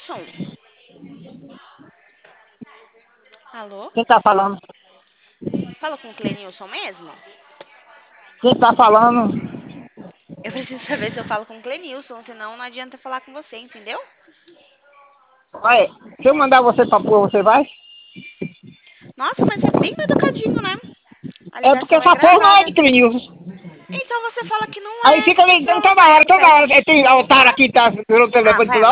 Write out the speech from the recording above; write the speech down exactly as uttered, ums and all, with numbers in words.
Clenilson? Alô? Quem tá falando? Fala com o Clenilson mesmo? Quem tá falando? Eu preciso saber se eu falo com o Clenilson, senão não adianta falar com você, entendeu? Vai, se eu mandar você pra rua, você vai? Nossa, mas você é bem educadinho, né? A É porque ligação é essa porra não é gravada. de Clenilson. Então você fala que não Aí é, fica que ligando pessoa toda hora, toda hora. péssima. Tem otário aqui, tá virou o Ah, telefone vai, toda